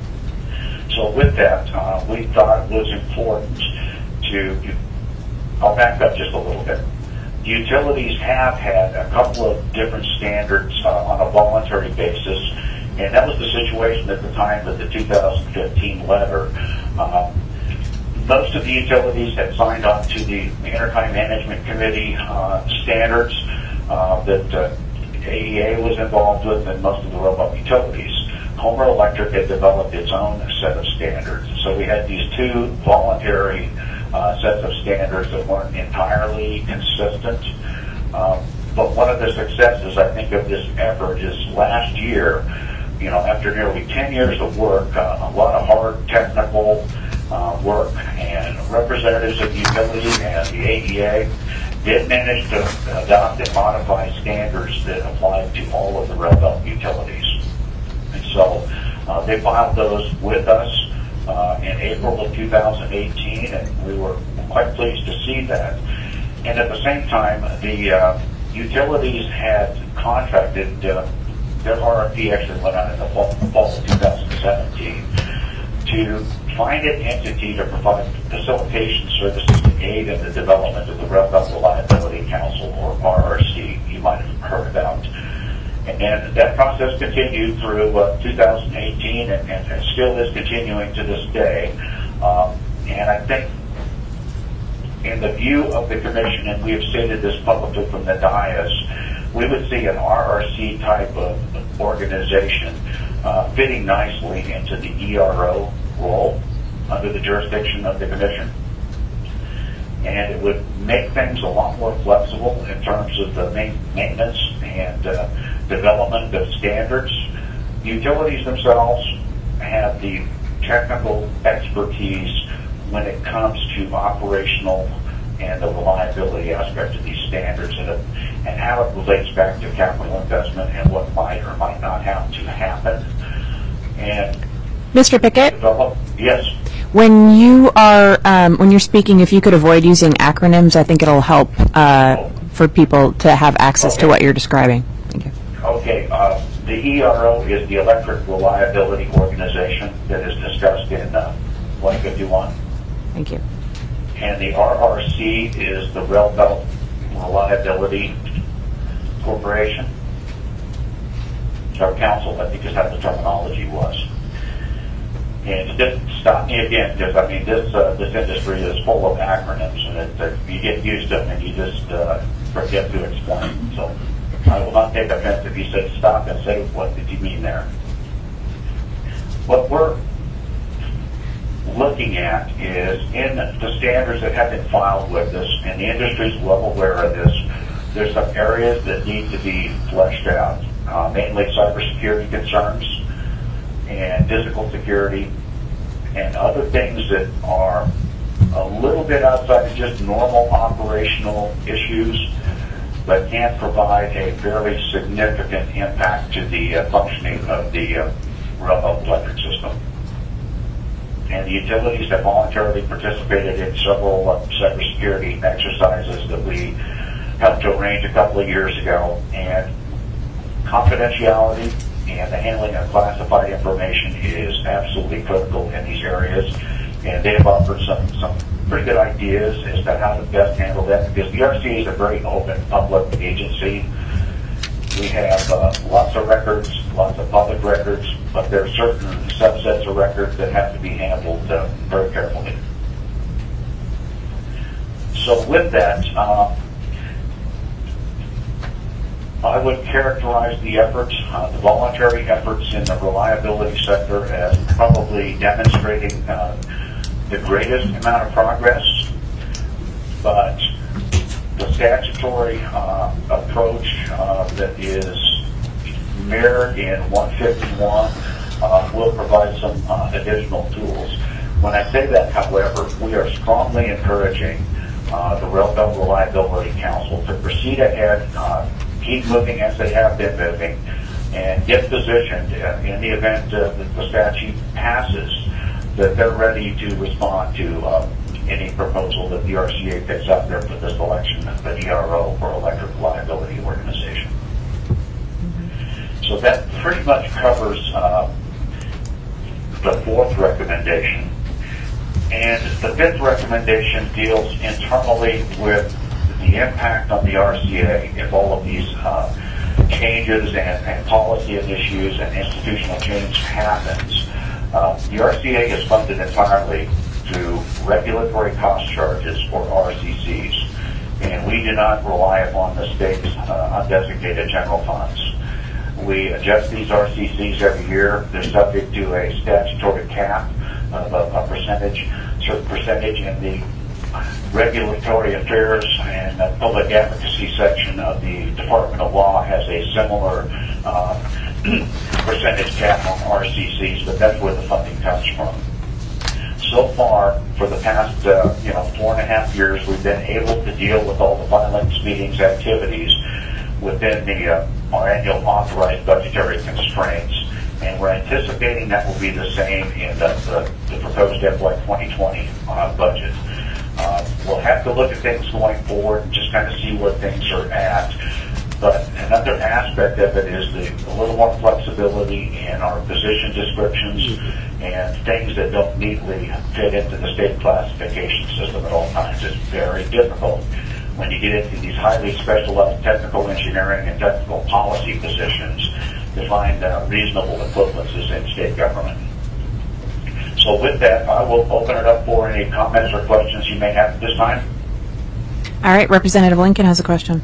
E: So with that, uh, we thought it was important to, I'll back up just a little bit. The utilities have had a couple of different standards uh, on a voluntary basis, and that was the situation at the time of the two thousand fifteen letter. Uh, most of the utilities had signed on to the Intertie Management Committee uh, standards uh, that uh, A E A was involved with, and most of the robot utilities. Homer Electric had developed its own set of standards. So we had these two voluntary uh, sets of standards that weren't entirely consistent. Um, but one of the successes, I think, of this effort is last year, you know, after nearly ten years of work, uh, a lot of hard technical uh, work, and representatives of the utility and the A E A did manage to adopt and modify standards that applied to all of the railbelt utilities. And so uh, they filed those with us uh, in April of two thousand eighteen, and we were quite pleased to see that. And at the same time, the uh, utilities had contracted, uh, their R F P actually went out in the fall, fall of two thousand seventeen, to find an entity to provide facilitation services to aid in the development of the Railbelt Reliability Council, or R R C, you might have heard about. And that process continued through uh, two thousand eighteen, and, and, and still is continuing to this day. Um, and I think in the view of the commission, and we have stated this publicly from the dais, we would see an R R C type of organization uh, fitting nicely into the E R O role under the jurisdiction of the commission. And it would make things a lot more flexible in terms of the main maintenance and uh, development of standards. Utilities themselves have the technical expertise when it comes to operational and the reliability aspect of these standards, and, it, and how it relates back to capital investment and what might or might not have to happen. And
B: Mister Pickett?
E: develop, yes.
B: When you are um, when you're speaking, if you could avoid using acronyms, I think it'll help uh, for people to have access
E: Okay.
B: to what you're describing. Thank you.
E: Okay, uh, the E R O is the Electric Reliability Organization that is discussed in uh, one fifty-one.
B: Thank you.
E: And the R R C is the Rail Belt Reliability Corporation. Our council, I think, is how the terminology was. And just stop me again, because I mean, this uh, this industry is full of acronyms, and it, uh, you get used to them and you just uh, forget to explain. So I will not take offense if you said stop and say what did you mean there. What we're looking at is in the standards that have been filed with us, and the industry's well aware of this, there's some areas that need to be fleshed out, uh, mainly cybersecurity concerns and physical security and other things that are a little bit outside of just normal operational issues, but can provide a very significant impact to the uh, functioning of the uh, railroad electric system. And the utilities have voluntarily participated in several uh, cybersecurity exercises that we helped to arrange a couple of years ago. And confidentiality and the handling of classified information is absolutely critical in these areas. And they have offered some, some pretty good ideas as to how to best handle that, because the R C A is a very open public agency. We have uh, lots of records, lots of public records, but there are certain subsets of records that have to be handled uh, very carefully. So with that, uh, I would characterize the efforts, uh, the voluntary efforts in the reliability sector as probably demonstrating uh, the greatest amount of progress, but the statutory uh, approach uh, that is mirrored in one fifty-one uh, will provide some uh, additional tools. When I say that, however, we are strongly encouraging uh, the Rail Belt Reliability Council to proceed ahead, uh, keep moving as they have been moving, and get positioned uh, in the event uh, that the statute passes, that they're ready to respond to uh, any proposal that the R C A picks up there for this election of an E R O, or Electric Reliability Organization. So that pretty much covers uh, the fourth recommendation. And the fifth recommendation deals internally with the impact on the R C A if all of these uh, changes and, and policy issues and institutional change happens. Uh, the R C A is funded entirely through regulatory cost charges, or R C Cs, and we do not rely upon the state's uh, undesignated general funds. We adjust these R C Cs every year. They're subject to a statutory cap of a, a percentage, certain percentage in the Regulatory Affairs and uh, Public Advocacy section of the Department of Law has a similar uh, percentage cap on R C Cs, but that's where the funding comes from. So far, for the past uh, you know four and a half years, we've been able to deal with all the filings, meetings, activities within the uh, our annual authorized budgetary constraints, and we're anticipating that will be the same in the, the, the proposed F Y twenty twenty uh, budget. Uh, we'll have to look at things going forward and just kind of see where things are at. But another aspect of it is the, a little more flexibility in our position descriptions and things that don't neatly fit into the state classification system at all times. It's very difficult when you get into these highly specialized technical engineering and technical policy positions to find uh, reasonable equivalences in state government. So with that, I will open it up for any comments or questions you may have at this time.
B: All right, Representative Lincoln has a question.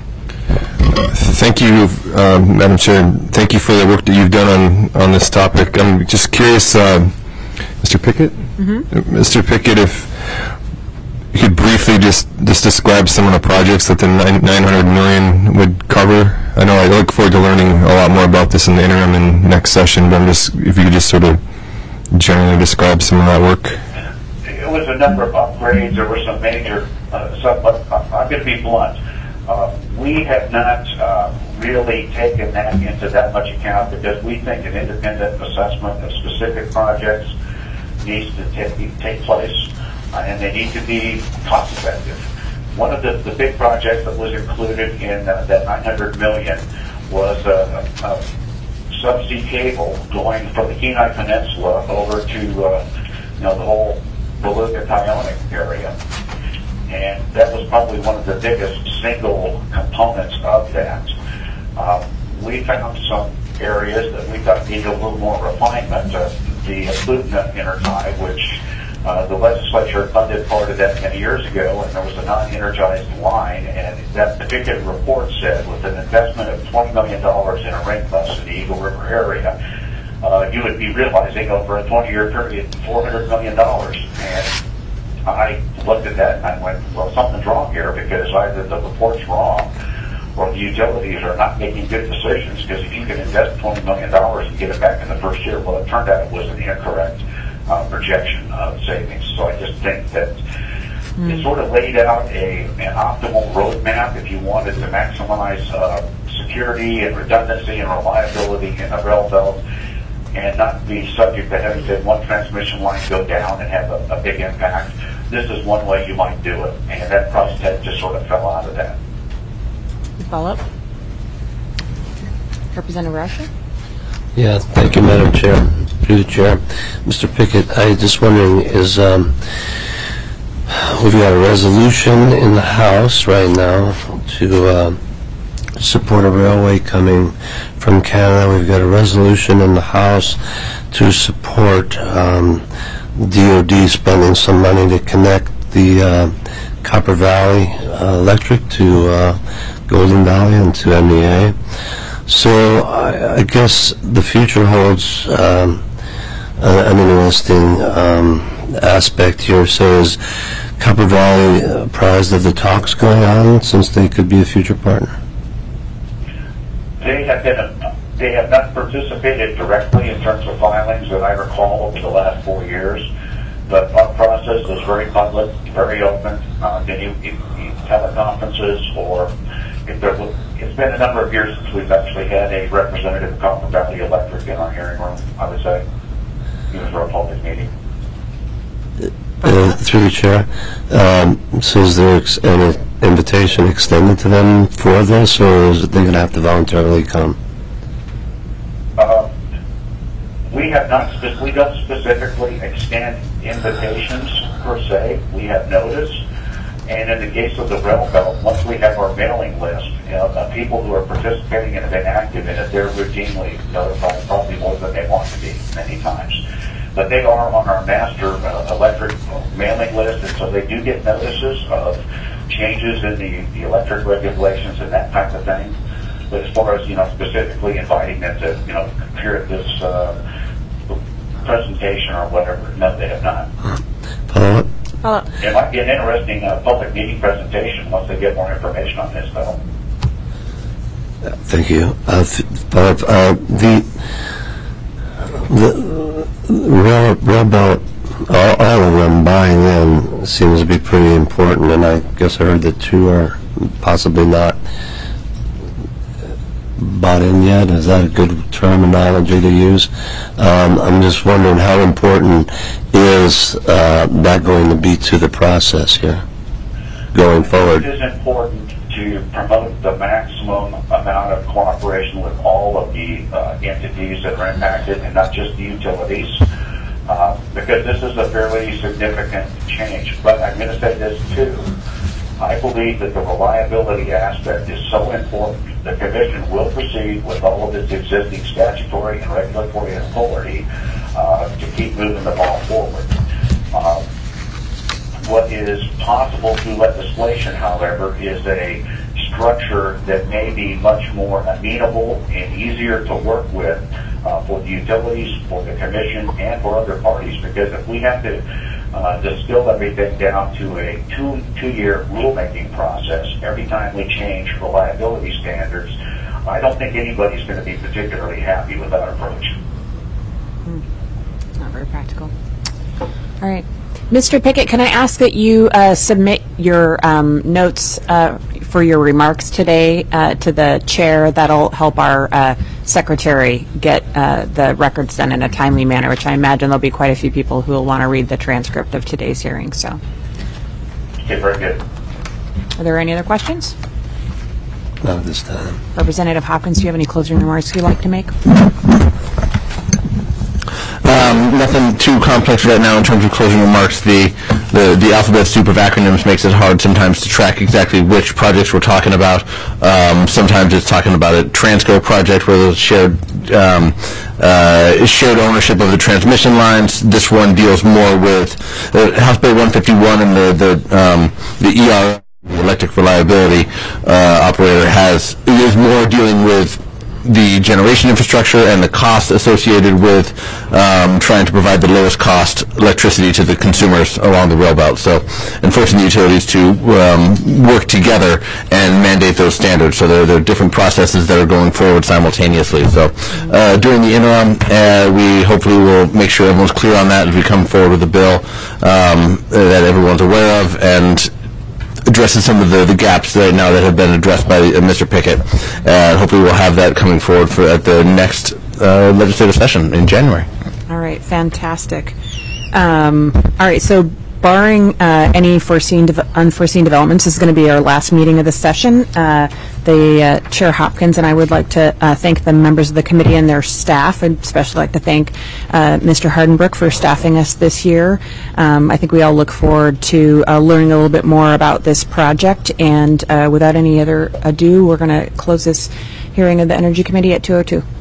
C: Thank you, uh, Madam Chair. Thank you for the work that you've done on, on this topic. I'm just curious, uh, Mister Pickett? Mm-hmm. Mister Pickett, if you could briefly just, just describe some of the projects that the nine hundred million dollars would cover. I know I look forward to learning a lot more about this in the interim and next session, but I'm just, if you could just sort of generally describe some of that work.
E: It was a number of upgrades. There were some major, uh, some, but I'm going to be blunt. Uh, we have not uh, really taken that into that much account because we think an independent assessment of specific projects needs to take, take place, uh, and they need to be cost effective. One of the, the big projects that was included in uh, that nine hundred million dollars was a, a subsea cable going from the Kenai Peninsula over to uh, you know the whole Beluga-Tyonek area. And that was probably one of the biggest single components of that. Uh, we found some areas that we thought needed a little more refinement. Uh, the Klutna intertie, which uh, the legislature funded part of that many years ago, and there was a non-energized line, and that particular report said with an investment of twenty million dollars in a ring bus in the Eagle River area, uh, you would be realizing over a twenty-year period four hundred million dollars. And I looked at that and I went, well, something's wrong here because either the report's wrong or the utilities are not making good decisions, because if you can invest twenty million dollars and get it back in the first year, well, it turned out it was an incorrect uh, projection of savings. So I just think that mm. it sort of laid out a, an optimal roadmap if you wanted to maximize uh, security and redundancy and reliability in the rail belt, and not be subject to having to one transmission line go down and have a, a big impact. This is one way you might do it, and that price tag just sort of fell out of that.
B: Follow up? Representative Rasher?
D: Yeah, thank you, Madam Chair. Through the Chair. Mister Pickett, I just wondering, is um, we've got a resolution in the House right now to uh, support a railway coming from Canada. We've got a resolution in the House to support um, D O D spending some money to connect the uh, Copper Valley uh, Electric to uh, Golden Valley and to M E A. So I, I guess the future holds um, an interesting um, aspect here. So is Copper Valley apprised of the talks going on, since they could be a future partner?
E: They have been a, they have not participated directly in terms of filings that I recall over the last four years. But our process is very public, very open. Uh, any, any teleconferences, or if there was, it's been a number of years since we've actually had a representative of Copper Valley Electric in our hearing room, I would say, even for a public meeting.
D: Uh, through the Chair, um, so is there ex- an invitation extended to them for this, or is it they're going to have to voluntarily come?
E: Uh, we have not, spe- we don't specifically extend invitations per se. We have notice, and in the case of the rail belt, once we have our mailing list, you know, the people who are participating and have been active in it, they're routinely notified, probably more than they want to be many times. But they are on our master uh, electric mailing list, and so they do get notices of changes in the, the electric regulations and that type of thing. But as far as, you know, specifically inviting them to, you know, appear at this uh, presentation or whatever, no, they have not.
D: Follow up?
B: Follow up.
E: It might be an interesting uh, public meeting presentation once they get more information on this, though.
D: Uh, thank you. Uh, th- follow up. Uh, the the rail, rail belt, all, all of them buying in seems to be pretty important, and I guess I heard that two are possibly not bought in yet. Is that a good terminology to use? Um, I'm just wondering how important is uh, that going to be to the process here going forward?
E: It is important to promote the maximum amount of cooperation with all of the uh, entities that are impacted, and not just the utilities, uh, because this is a fairly significant change. But I'm going to say this too. I believe that the reliability aspect is so important. The Commission will proceed with all of its existing statutory and regulatory authority uh, to keep moving the ball forward. Uh, what is is possible through legislation, however, is a structure that may be much more amenable and easier to work with uh, for the utilities, for the commission, and for other parties. Because if we have to uh, distill everything down to a two, two-year rulemaking process every time we change reliability standards, I don't think anybody's going to be particularly happy with that approach.
B: Mm. It's not very practical. All right. Mister Pickett, can I ask that you uh, submit your um, notes uh, for your remarks today uh, to the chair? That'll help our uh, secretary get uh, the records done in a timely manner, which I imagine there'll be quite a few people who will want to read the transcript of today's hearing. So,
E: Okay, very good.
B: are there any other questions?
D: Not at this time.
B: Representative Hopkins, do you have any closing remarks you'd like to make?
A: Um, nothing too complex right now in terms of closing remarks. The, the the alphabet soup of acronyms makes it hard sometimes to track exactly which projects we're talking about. Um, sometimes it's talking about a Transco project where there's shared um, uh, shared ownership of the transmission lines. This one deals more with uh, House Bill one fifty-one and the the um, the E R, the electric reliability uh, operator, has is more dealing with the generation infrastructure and the cost associated with um, trying to provide the lowest cost electricity to the consumers along the rail belt. So, and forcing the utilities to um, work together and mandate those standards. So there, there are different processes that are going forward simultaneously. So uh, during the interim, uh, we hopefully will make sure everyone's clear on that as we come forward with a bill um, that everyone's aware of, and addresses some of the, the gaps right now that have been addressed by uh, Mister Pickett. And uh, hopefully we'll have that coming forward for at the next uh, legislative session in January.
B: All right, fantastic. Um, all right, so barring uh, any foreseen de- unforeseen developments, this is going to be our last meeting of the session. Uh, the uh, Chair Hopkins and I would like to uh, thank the members of the committee and their staff. I'd especially like to thank uh, Mister Hardenbrook for staffing us this year. Um, I think we all look forward to uh, learning a little bit more about this project. And uh, without any other ado, we're going to close this hearing of the Energy Committee at two oh two.